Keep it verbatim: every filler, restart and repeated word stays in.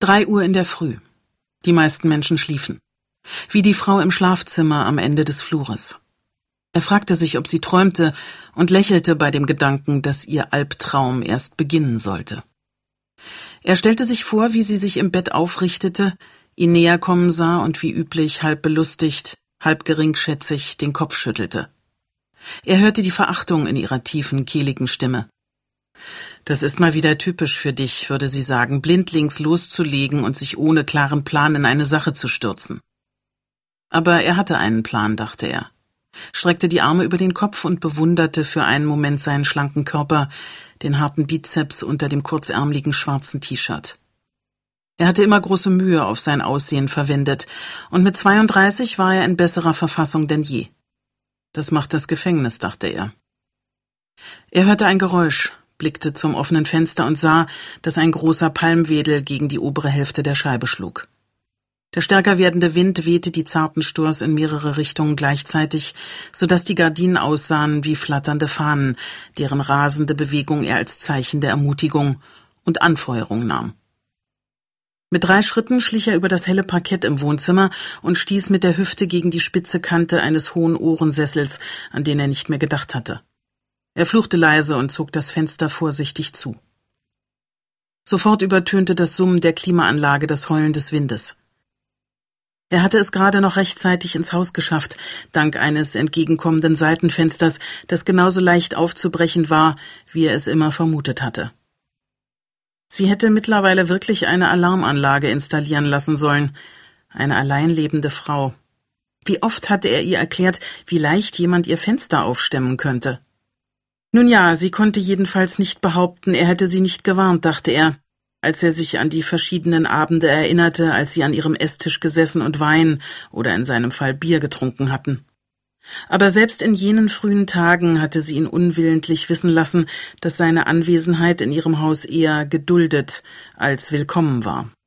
Drei Uhr in der Früh. Die meisten Menschen schliefen. Wie die Frau im Schlafzimmer am Ende des Flures. Er fragte sich, ob sie träumte, und lächelte bei dem Gedanken, dass ihr Albtraum erst beginnen sollte. Er stellte sich vor, wie sie sich im Bett aufrichtete, ihn näher kommen sah und wie üblich halb belustigt, halb geringschätzig den Kopf schüttelte. Er hörte die Verachtung in ihrer tiefen, kehligen Stimme. »Das ist mal wieder typisch für dich«, würde sie sagen, blindlings loszulegen und sich ohne klaren Plan in eine Sache zu stürzen. Aber er hatte einen Plan, dachte er, streckte die Arme über den Kopf und bewunderte für einen Moment seinen schlanken Körper, den harten Bizeps unter dem kurzärmeligen schwarzen T-Shirt. Er hatte immer große Mühe auf sein Aussehen verwendet, und mit zweiunddreißig war er in besserer Verfassung denn je. Das macht das Gefängnis, dachte er. Er hörte ein Geräusch, blickte zum offenen Fenster und sah, dass ein großer Palmwedel gegen die obere Hälfte der Scheibe schlug. Der stärker werdende Wind wehte die zarten Stors in mehrere Richtungen gleichzeitig, so dass die Gardinen aussahen wie flatternde Fahnen, deren rasende Bewegung er als Zeichen der Ermutigung und Anfeuerung nahm. Mit drei Schritten schlich er über das helle Parkett im Wohnzimmer und stieß mit der Hüfte gegen die spitze Kante eines hohen Ohrensessels, an den er nicht mehr gedacht hatte. Er fluchte leise und zog das Fenster vorsichtig zu. Sofort übertönte das Summen der Klimaanlage das Heulen des Windes. Er hatte es gerade noch rechtzeitig ins Haus geschafft, dank eines entgegenkommenden Seitenfensters, das genauso leicht aufzubrechen war, wie er es immer vermutet hatte. Sie hätte mittlerweile wirklich eine Alarmanlage installieren lassen sollen, eine alleinlebende Frau. Wie oft hatte er ihr erklärt, wie leicht jemand ihr Fenster aufstemmen könnte. Nun ja, sie konnte jedenfalls nicht behaupten, er hätte sie nicht gewarnt, dachte er, als er sich an die verschiedenen Abende erinnerte, als sie an ihrem Esstisch gesessen und Wein oder in seinem Fall Bier getrunken hatten. Aber selbst in jenen frühen Tagen hatte sie ihn unwillentlich wissen lassen, dass seine Anwesenheit in ihrem Haus eher geduldet als willkommen war.